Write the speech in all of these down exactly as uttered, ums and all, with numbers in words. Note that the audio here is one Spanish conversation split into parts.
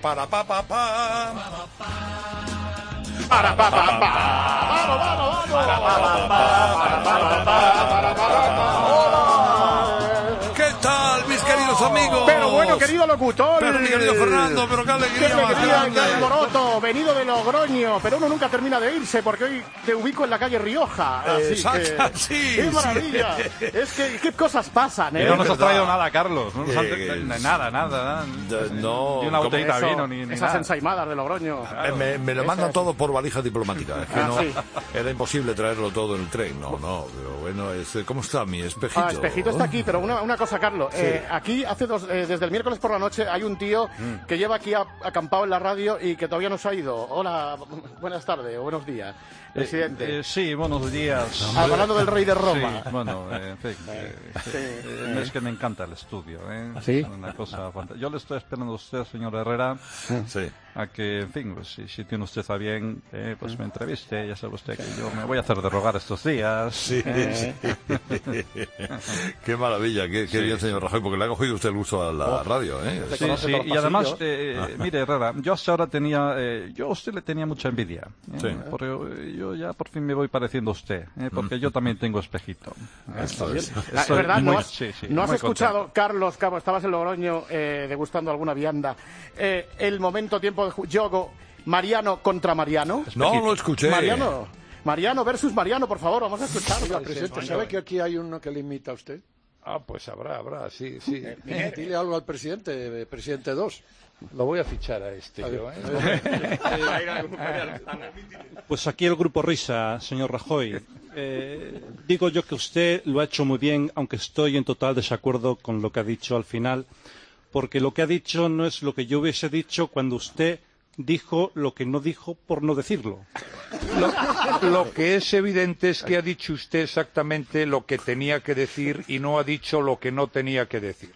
Para pa pa pa. Para pa pa pa. Vamos, vamos, vamos. Para pa pa pa. Para pa pa pa. ¿Qué tal, mis queridos amigos? Pero bueno, querido locutor. Pero mi querido Fernando, pero qué alegría, qué más alegría, grande. qué alboroto, venido de Logroño, pero uno nunca termina de irse porque hoy te ubico en la calle Rioja. Así Exacto, que, sí. ¡qué maravilla! Sí. Es que qué cosas pasan, ¿eh? Y no nos has traído nada, Carlos. No nos han Eh, nada, nada, nada. No, ni una botellita de vino, ni, ni esas nada. ensaimadas de Logroño. Me, me, me lo mandan todo por valija diplomática. Es que Ah, no, sí. era imposible traerlo todo en el tren. No, no, pero bueno, es, ¿cómo está mi espejito? Ah, espejito está aquí, pero una, una cosa, Carlos. Sí. Eh, aquí, hace dos, eh, desde el miércoles por la noche, hay un tío mm. que lleva aquí a, acampado en la radio y que todavía no se ha ido. Hola, buenas tardes o buenos días, presidente. Eh, eh, sí, buenos días. Ah, hablando del rey de Roma. Sí, bueno, eh, en fin, eh, sí. Eh, es que me encanta el estudio. ¿eh? ¿Sí? Es una cosa fantástica. Yo le estoy esperando a usted, señor Herrera, sí. a que, en fin, pues, si, si tiene usted a bien, eh, pues me entreviste. Ya sabe usted que yo me voy a hacer de rogar estos días. Sí, eh. sí. Qué maravilla, qué, qué sí, bien, señor Rajoy, porque le ha cogido usted el gusto a la oh. radio, ¿eh? Sí, sí, y además, eh, mire, Herrera, yo hasta ahora tenía, eh, yo a usted le tenía mucha envidia, ¿eh? Sí. Porque yo ya por fin me voy pareciendo a usted, ¿eh? Porque yo también tengo espejito. Esto es. Es verdad, muy, no has, sí, sí, ¿no has escuchado, contento. Carlos, Cabo, estabas en Logroño eh, degustando alguna vianda, eh, el momento tiempo de juego Mariano contra Mariano? Espejito. No, lo escuché. Mariano, Mariano versus Mariano, por favor, vamos a escucharlo. Presidente, ¿sabe que aquí hay uno que le imita a usted? Ah, pues habrá, habrá, sí, sí. Eh, Dile algo al presidente, eh, presidente dos. Lo voy a fichar a este a yo, ¿eh? Pues aquí el grupo Risa, señor Rajoy. Eh, digo yo que usted lo ha hecho muy bien, aunque estoy en total desacuerdo con lo que ha dicho al final, porque lo que ha dicho no es lo que yo hubiese dicho cuando usted dijo lo que no dijo por no decirlo. Lo, lo que es evidente es que ha dicho usted exactamente lo que tenía que decir y no ha dicho lo que no tenía que decir.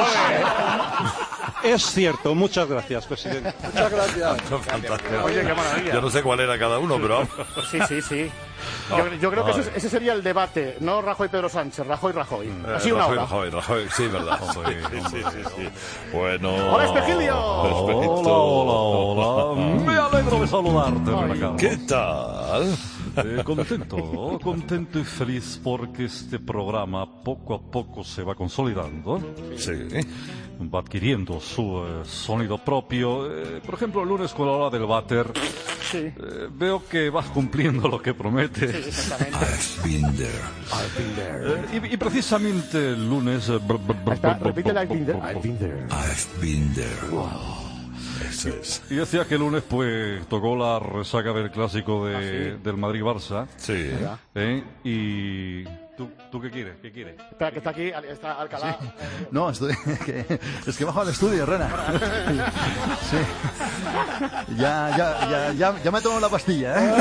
Es, es cierto. Muchas gracias, presidente. Muchas gracias. Oye, qué maravilla. Yo no sé cuál era cada uno, pero... Sí, sí, sí. Yo, yo creo que ese, ese sería el debate, no Rajoy Pedro Sánchez, Rajoy Rajoy. Así eh, una Rajoy, hora. Rajoy, Rajoy, sí, verdad. Sí, sí, sí, sí, sí. Bueno. Hola, Espejilio. Hola, hola, hola. Me alegro de saludarte, Renato. ¿Qué tal? Eh, contento, contento y feliz porque este programa poco a poco se va consolidando. Sí. Va adquiriendo su eh, sonido propio. Eh, por ejemplo, el lunes con la hora del váter. Sí. Eh, veo que vas cumpliendo lo que promete. Sí, exactamente. I've been there. I've been there. Eh, y, y precisamente el lunes... Eh, br, br, br, Está, br, repite el br, I've been there. br, I've been there. I've been there. Wow. Eso es. Y decía que el lunes pues tocó la resaca del clásico de, ¿ah, sí? del Madrid-Barça. Sí. ¿Eh? Y... ¿Tú, ¿Tú qué quieres? ¿Qué quieres? Espera, que está aquí, está Alcalá. Sí. No, estoy, que, es que bajo al estudio, Rena. Sí. Ya, ya, ya, ya, ya me tomo la pastilla, ¿eh?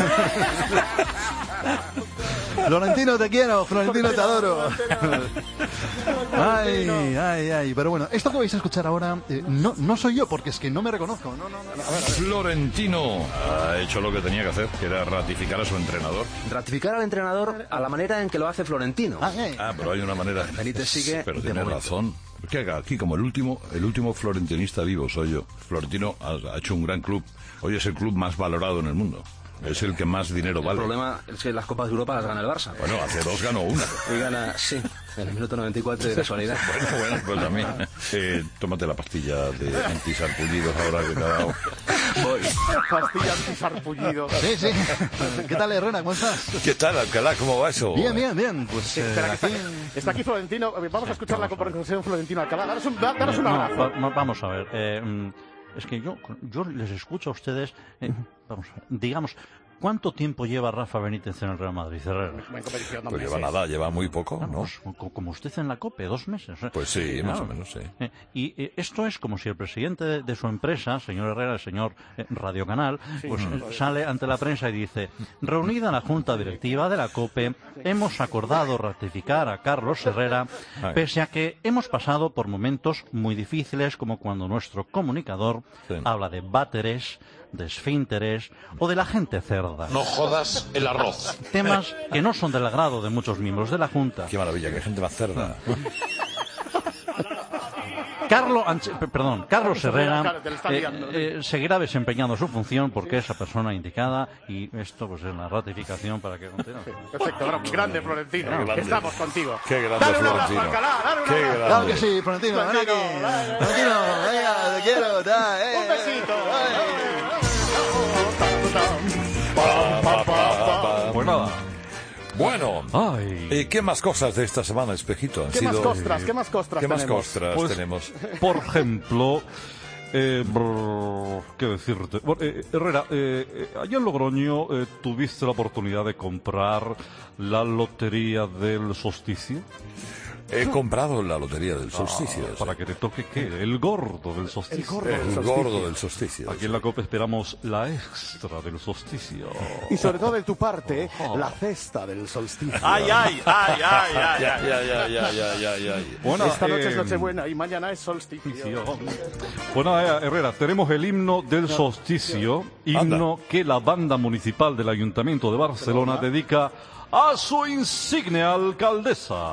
Florentino, te quiero, Florentino, te adoro. Ay, ay, ay. Pero bueno, esto que vais a escuchar ahora eh, no, no soy yo, porque es que no me reconozco. No, no, no. A ver, a ver. Florentino ha hecho lo que tenía que hacer, que era ratificar a su entrenador. Ratificar al entrenador a la manera en que lo hace Florentino. Ah, eh. Ah, pero hay una manera. Benítez sigue. Pero tiene razón. Que aquí como el último, el último florentinista vivo soy yo. Florentino ha, ha hecho un gran club. Hoy es el club más valorado en el mundo. Es el que más dinero vale. El problema es que las Copas de Europa las gana el Barça. Bueno, hace dos ganó una. Y gana, sí, en el minuto noventa y cuatro de casualidad. Bueno, bueno, pues también. Eh, tómate la pastilla de antisarpullidos ahora que te ha dado. Voy. Pastilla antisarpullido. Sí, sí. ¿Qué tal, Herrera? ¿Cómo estás? ¿Qué tal, Alcalá? ¿Cómo va eso? Bien, bien, bien. Pues sí, espera, eh, que aquí... está, está aquí Florentino. Vamos a escuchar la conversación Florentino Alcalá. Daros un, daros un abrazo. No, va, vamos a ver. Eh, es que yo, yo les escucho a ustedes. Eh, vamos, digamos. ¿Cuánto tiempo lleva Rafa Benítez en el Real Madrid, Herrera? Pues lleva nada, lleva muy poco, ¿no? Vamos, como usted en la COPE, dos meses. ¿eh? Pues sí, claro. Más o menos, sí. Eh, y eh, esto es como si el presidente de, de su empresa, señor Herrera, el señor eh, Radio Canal, sí, pues eh, sale ante la prensa y dice: reunida la Junta Directiva de la COPE, hemos acordado ratificar a Carlos Herrera, pese a que hemos pasado por momentos muy difíciles, como cuando nuestro comunicador sí. habla de váteres, de esfínteres o de la gente cerda. No jodas el arroz. Temas que no son del agrado de muchos miembros de la Junta. Qué maravilla, que gente más cerda. Carlos, Anche- perdón, Carlos Herrera Te lo está eh, liando. eh, seguirá desempeñando su función porque es la persona indicada y esto pues es la ratificación para que continúe. Perfecto, bueno, grande Florentino. grande. Estamos contigo. Qué grande Dale un abrazo, Florentino. Alcalá, dale un Qué abrazo. grande. Claro que sí, Florentino, ven aquí. Florentino, dale. Florentino, venga, te quiero. Da, eh, Un besito. Pa, pa, pa, pa. Pues nada. Bueno, Ay. ¿y qué más cosas de esta semana, Espejito? Han ¿Qué más sido- costras? ¿Qué más costras ¿Qué más tenemos? costras Pues, tenemos? por ejemplo, eh, brr, ¿qué decirte? Bueno, eh, Herrera, eh, eh, allá en Logroño eh, tuviste la oportunidad de comprar la lotería del solsticio. He comprado la lotería del solsticio. Ah, para que te toque, ¿qué? El gordo del solsticio. El gordo del solsticio. Aquí en la COPE esperamos la extra del solsticio. Y sobre todo de tu parte, la cesta del solsticio. Ay, ay, ay, ay, ay, ay, ay, ay, ay, ay, ay, ay. Bueno, Esta noche es eh, Nochebuena y mañana es solsticio. Bueno, eh, Herrera, tenemos el himno del solsticio, himno que la banda municipal del Ayuntamiento de Barcelona dedica a su insigne alcaldesa.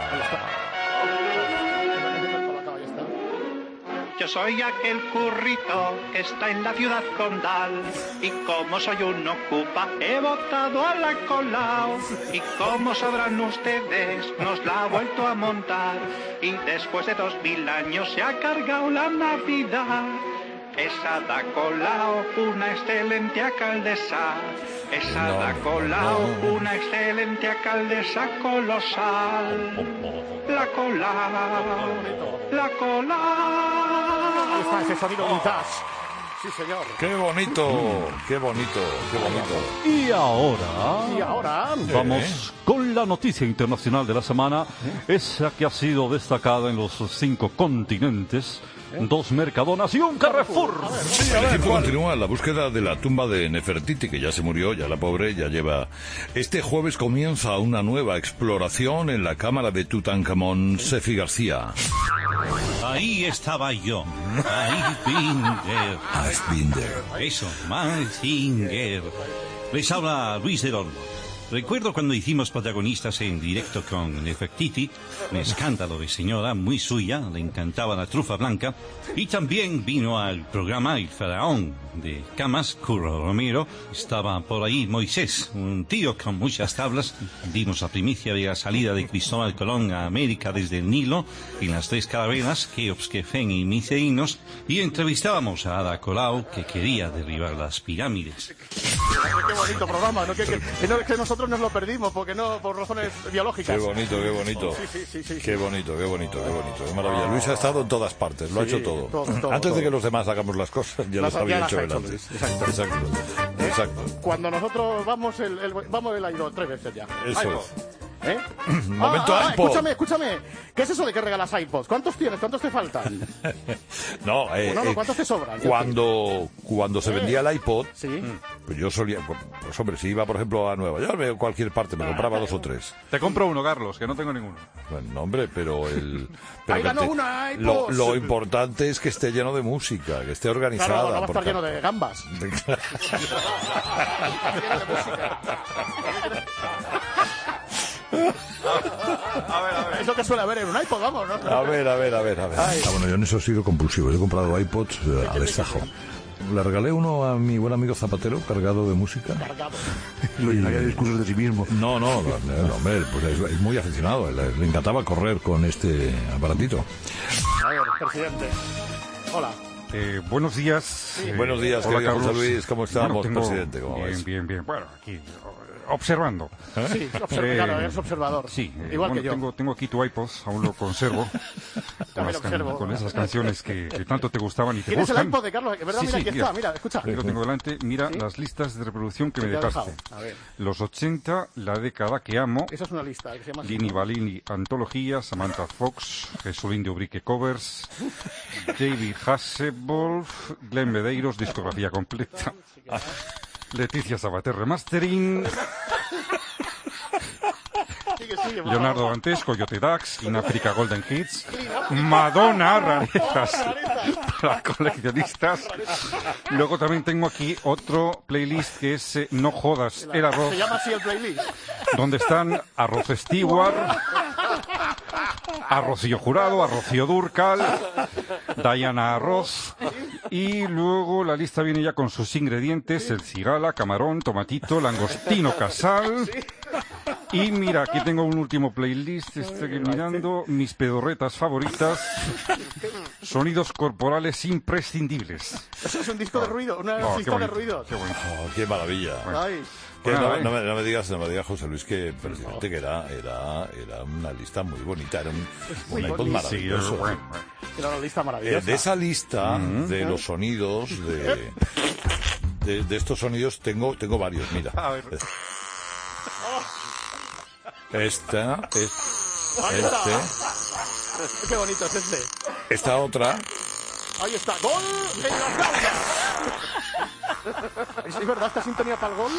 Yo soy aquel currito que está en la ciudad condal y como soy un ocupa he votado a la Colau y como sabrán ustedes nos la ha vuelto a montar y después de dos mil años se ha cargado la Navidad. Esa da Colau, una excelente alcaldesa. Esa No, da Colau, no. una excelente alcaldesa colosal. La Colau, la Colau. Está ese sonido vintage. Sí, señor. Qué bonito, qué bonito, qué bonito. Y ahora... Y ahora... Vamos con la noticia internacional de la semana, esa que ha sido destacada en los cinco continentes, dos Mercadonas y un Carrefour. El equipo continúa la búsqueda de la tumba de Nefertiti, que ya se murió, ya la pobre, ya lleva... Este jueves comienza una nueva exploración en la cámara de Tutankamón. Sefi García. Ahí estaba yo. I've been there. I've been there. Eso, my finger. Les habla Luis del Olmo. Recuerdo cuando hicimos protagonistas en directo con Nefertiti, un escándalo de señora muy suya, le encantaba la trufa blanca, y también vino al programa El Faraón de Camas, Curro Romero, estaba por ahí Moisés, un tío con muchas tablas, dimos la primicia de la salida de Cristóbal Colón a América desde el Nilo, en las tres carabelas, Keops, Kefen y Miceínos, y entrevistábamos a Ada Colau, que quería derribar las pirámides. Qué bonito programa, ¿no? Que, que, que no, que nosotros nos lo perdimos porque no, por razones biológicas. Qué bonito, qué bonito. Sí, sí, sí, sí. Qué bonito, qué bonito, qué bonito. Qué maravilla. Luis ha estado en todas partes, lo ha Sí, hecho todo. todo, todo, Antes todo. de que los demás hagamos las cosas, ya Las- las había ya las hecho ha él hecho antes. Luis, exacto. Exacto. Exacto. Cuando nosotros vamos, el, el- vamos él ha ido tres veces ya. Eso iPod. es. ¿Eh? Momento Ah, ah, iPod. Escúchame, escúchame. ¿Qué es eso de que regalas iPods? ¿Cuántos tienes? ¿Cuántos te faltan? No, eh, No, no, eh, ¿cuántos te sobran? Cuando, cuando se vendía el iPod, Sí. pues yo solía, pues hombre, si iba por ejemplo a Nueva York, a cualquier parte, me compraba dos o tres. Te compro uno, Carlos, que no tengo ninguno. Bueno, hombre, pero el... Pero Ahí que ganó te- una lo, iPod. lo importante es que esté lleno de música, que esté organizada. Claro, no va a estar porque- lleno de gambas. Es lo que suele haber en un iPod, vamos, ¿no? A ver, a ver, a ver, a ver. Ah, bueno, yo en eso he sido compulsivo. He comprado iPods eh, a destajo. Le regalé uno a mi buen amigo Zapatero, cargado de música. Cargado. Lo llenaría de discursos de sí mismo. No, no, no, no, hombre, pues es, es muy aficionado. Le, le encantaba correr con este aparatito. A ver, presidente. Hola. Eh, buenos días. Eh, Buenos días, hola, querido José Carlos. Luis. ¿Cómo estamos, Bueno, tengo- presidente? ¿Cómo bien, vais? bien, bien. Bueno, aquí, observando. Sí, observa, Eh, claro, eres observador. Sí, eh, Igual bueno, que yo. Tengo, tengo aquí tu iPod, aún lo conservo. con, También las can- observo. con esas canciones que, que tanto te gustaban y te ¿Tienes el gustan. iPod de Carlos? ¿Verdad? Sí, Mira, sí, aquí está, mira, escucha. Aquí lo tengo delante. Mira ¿Sí? las listas de reproducción que me te ha dejaste. dejado? A ver. Los ochenta, la década que amo. Esa es una lista que se llama... Lini Balini, Antología, Samantha Fox, Jesulín de Ubrique Covers, David Hasselhoff, Glenn Medeiros, discografía completa, Leticia Sabater Remastering, Sigue, sigue, por Leonardo favor. Dantes, Coyote Dax, In Africa Golden Hits, Madonna, rarezas para coleccionistas. Luego también tengo aquí otro playlist que es eh, No Jodas el Arroz, Se llama así el playlist. donde están Arroz Stewart, a Rocío Jurado, a Rocío Dúrcal, Diana Arroz, y luego la lista viene ya con sus ingredientes: el cigala, camarón, tomatito, langostino casal. Y mira, aquí tengo un último playlist, estoy mirando mis pedorretas favoritas, sonidos corporales imprescindibles. Eso es un disco de ruido, una Oh, lista de ruidos. Qué bueno. Oh, qué maravilla. Bueno. Ay. Que Bueno, no, eh. no me, no me digas, no me digas, José Luis, que presidente que era, era, era una lista muy bonita, era un, un iPod maravilloso. bueno, Era una lista Eh, maravillosa. de esa lista de los sonidos, de, de, de estos sonidos, tengo, tengo varios, mira. A ver. Esta, es, Ahí está. este, Qué bonito es este. esta otra. Ahí está. ¡Gol en las Gaudias! ¿Es, ¿Es verdad esta sintonía para el gol?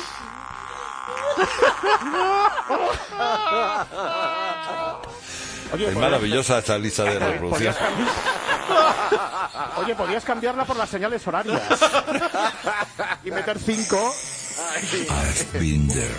Oye, Es podías- maravillosa esta lista de podías reproducción. cambiar- Oye, podías cambiarla por las señales horarias. Y meter cinco. I've been there.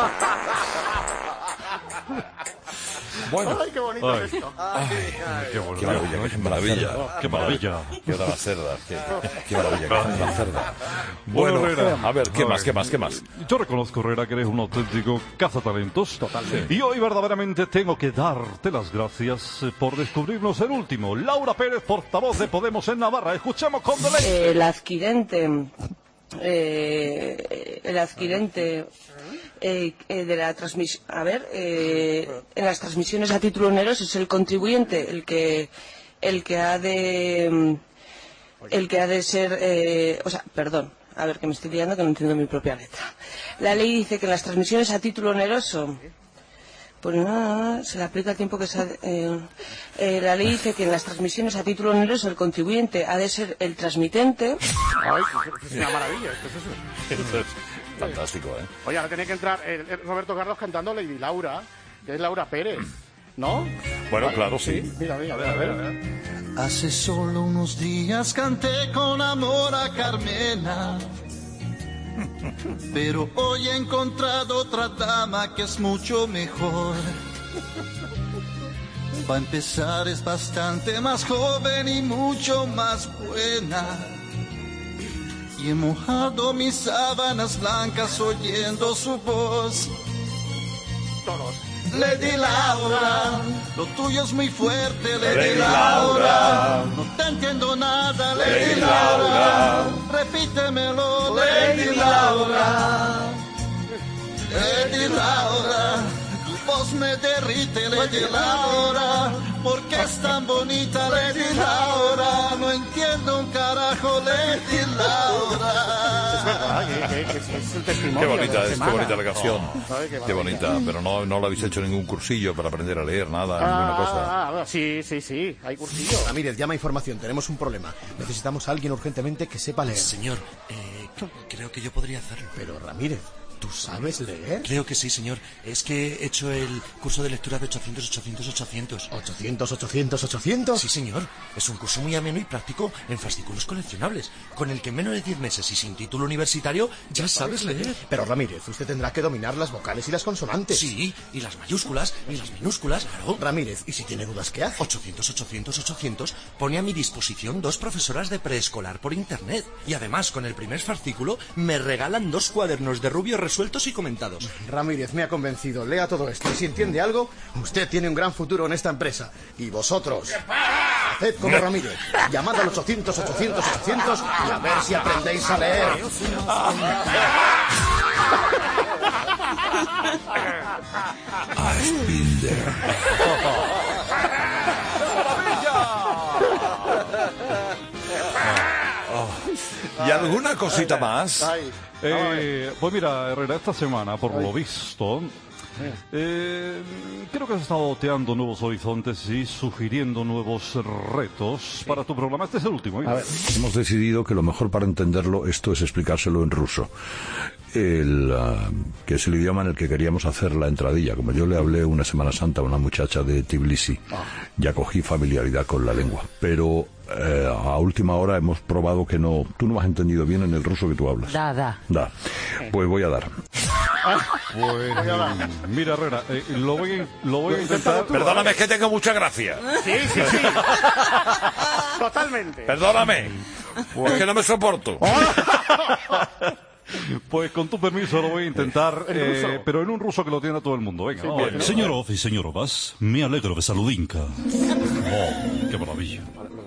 Bueno, Ay, qué bonito Ay. es esto. Qué bueno. qué maravilla, qué maravilla. ¡Qué maravilla! Qué hora más cerda, qué, qué maravilla, qué hora más cerda. Bueno, Bueno, Herrera. a ver, ¿qué más, qué más, qué más? Yo reconozco, Herrera, que eres un auténtico cazatalentos. Totalmente. Y hoy verdaderamente tengo que darte las gracias eh, por descubrirnos el último. Laura Pérez, portavoz de Podemos en Navarra. Escuchemos con deleite. El adquirente, eh, el adquirente eh, eh, de la transmisión, a ver, eh, en las transmisiones a título oneroso es el contribuyente el que, el que ha de, el que ha de ser, eh, o sea, perdón, a ver que me estoy liando que no entiendo mi propia letra. La ley dice que en las transmisiones a título oneroso pues nada, se le aplica el tiempo que se ha, eh, eh, la ley dice que en las transmisiones a título oneroso el contribuyente ha de ser el transmitente. Ay, es una maravilla. Esto es eso. Eso es fantástico, ¿eh? Oye, ahora tiene que entrar el- el Roberto Carlos cantando Lady Laura, que es Laura Pérez, ¿no? Bueno, claro, sí. Mira, mira, a ver, a ver. A ver. Hace solo unos días canté con amor a Carmena, pero hoy he encontrado otra dama que es mucho mejor. Para empezar es bastante más joven y mucho más buena, y he mojado mis sábanas blancas oyendo su voz. Todos. Lady Laura, lo tuyo es muy fuerte, Lady, Lady Laura. Laura. No te entiendo nada, Lady, Lady Laura. Laura. Repítemelo, Lady Laura. Lady Laura, tu voz me derrite, Lady Laura. ¿Por qué es tan bonita, Lady Laura? No entiendo un carajo, Lady Laura. Es verdad, que, que- que es, es el Qué testimonio. de bonita la es, qué semana. bonita la canción. Ay, qué Qué maravilla. bonita, pero no, no lo habéis hecho ningún cursillo para aprender a leer, nada, Ah, ninguna cosa. ah, ah, sí, sí, sí, hay cursillo. Ramírez, llama información, tenemos un problema. Necesitamos a alguien urgentemente que sepa leer. Señor, eh, creo que yo podría hacerlo. Pero Ramírez, ¿tú sabes leer? Creo que sí, señor. Es que he hecho el curso de lectura de ochocientos, ochocientos, ochocientos. ¿ochocientos, ochocientos, ochocientos? Sí, señor. Es un curso muy ameno y práctico en fascículos coleccionables, con el que en menos de diez meses y sin título universitario ya sabes leer. Pero Ramírez, usted tendrá que dominar las vocales y las consonantes. Sí, y las mayúsculas y las minúsculas, claro. Ramírez, ¿y si tiene dudas qué hace? ochocientos, ochocientos, ochocientos pone a mi disposición dos profesoras de preescolar por internet. Y además, con el primer fascículo, me regalan dos cuadernos de rubio resueltos y comentados. Ramírez me ha convencido, lea todo esto y si entiende algo, usted tiene un gran futuro en esta empresa. Y vosotros, haced como Ramírez, llamad al ochocientos, ochocientos, ochocientos y a ver si aprendéis a leer. I've been there. Oh. ¿Y alguna cosita más? Ay, Eh, pues mira, Herrera, esta semana, por lo visto, eh, creo que has estado oteando nuevos horizontes y sugiriendo nuevos retos para tu programa. Este es el último. mira. Hemos decidido que lo mejor para entenderlo esto es explicárselo en ruso. El, ah, que es el idioma en el que queríamos hacer la entradilla. Como yo le hablé una Semana Santa a una muchacha de Tbilisi, ya cogí familiaridad con la lengua. Pero eh, a última hora hemos probado que no. Tú no me has entendido bien en el ruso que tú hablas. Da, da. Da. Pues voy a dar. Pues, mira, Herrera, eh, lo, voy, lo voy a intentar... Perdóname, es que tengo mucha gracia. Sí, sí, sí. Totalmente. Perdóname. Pues es que no me soporto. Pues con tu permiso lo voy a intentar, eh, pero en un ruso que lo tiene todo el mundo. Venga, Sí, vamos. bien. Señorov y señorovas, me alegro de saludinka. Oh, qué maravilla.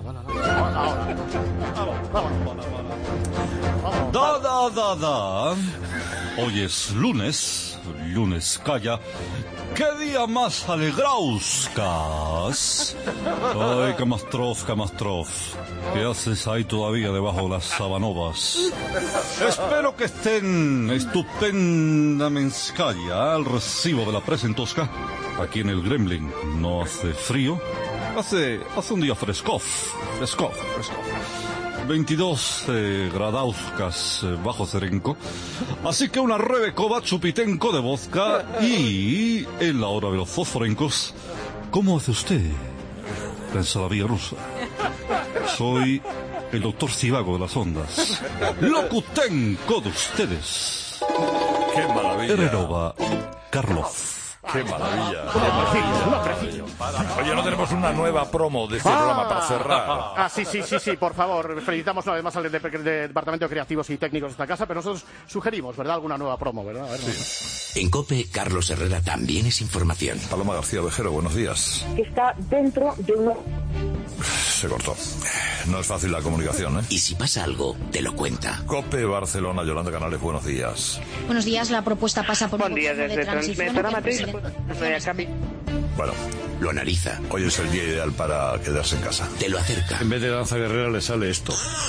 Da, da, da, da. Hoy es lunes, lunes calla. ¡Qué día más alegrauscas! Ay, Kamastrov, Kamastrov. ¿Qué haces ahí todavía debajo de las sabanovas? Espero que estén estupendamente al recibo de la presentosca. Aquí en el Gremlin no hace frío. Hace, hace un día frescof, frescof, frescof. veintidós eh, gradauskas eh, bajo Cerenco. Así que una Rebekova chupitenco de vodka y en la hora de los fosforencos, ¿cómo hace usted la ensaladilla rusa? Soy el doctor Zivago de las ondas. Locutenco de ustedes. ¡Qué maravilla! Herrerova, Karlov. ¡Qué maravilla! ¡Qué maravilla! Oye, no tenemos una nueva promo de este Ah. programa para cerrar. Ah, sí, sí, sí, sí, por favor. Felicitamos una vez más al de- de- de Departamento de Creativos y Técnicos de esta casa, pero nosotros sugerimos, ¿verdad? Alguna nueva promo, ¿verdad? A ver, En COPE, Carlos Herrera también es información. Paloma García Vejero, buenos días. que está dentro de uno. Se cortó. No es fácil la comunicación, ¿eh? Y si pasa algo, te lo cuenta. COPE Barcelona, Yolanda Canales, buenos días. Buenos días, la propuesta pasa por Buen un día gobierno desde de transición. Transmedia que Matriz. el presidente- Bueno, Lo analiza. hoy es el día ideal para quedarse en casa. Te lo acerca. En vez de danza guerrera le sale esto.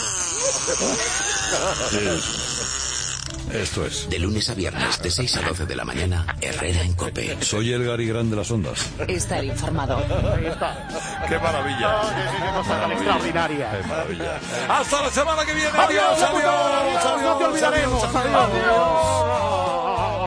Sí. Esto es. De lunes a viernes, de seis a doce de la mañana, Herrera en COPE. Soy el Gary Grant de las ondas. Estar informado. Ahí está. ¡Qué maravilla! Oh, qué, qué cosa tan extraordinaria. ¡Qué maravilla! ¡Hasta la semana que viene! Adiós, ¡Adiós! adiós, ¡Adiós! no te olvidaremos. ¡Adiós! Adiós.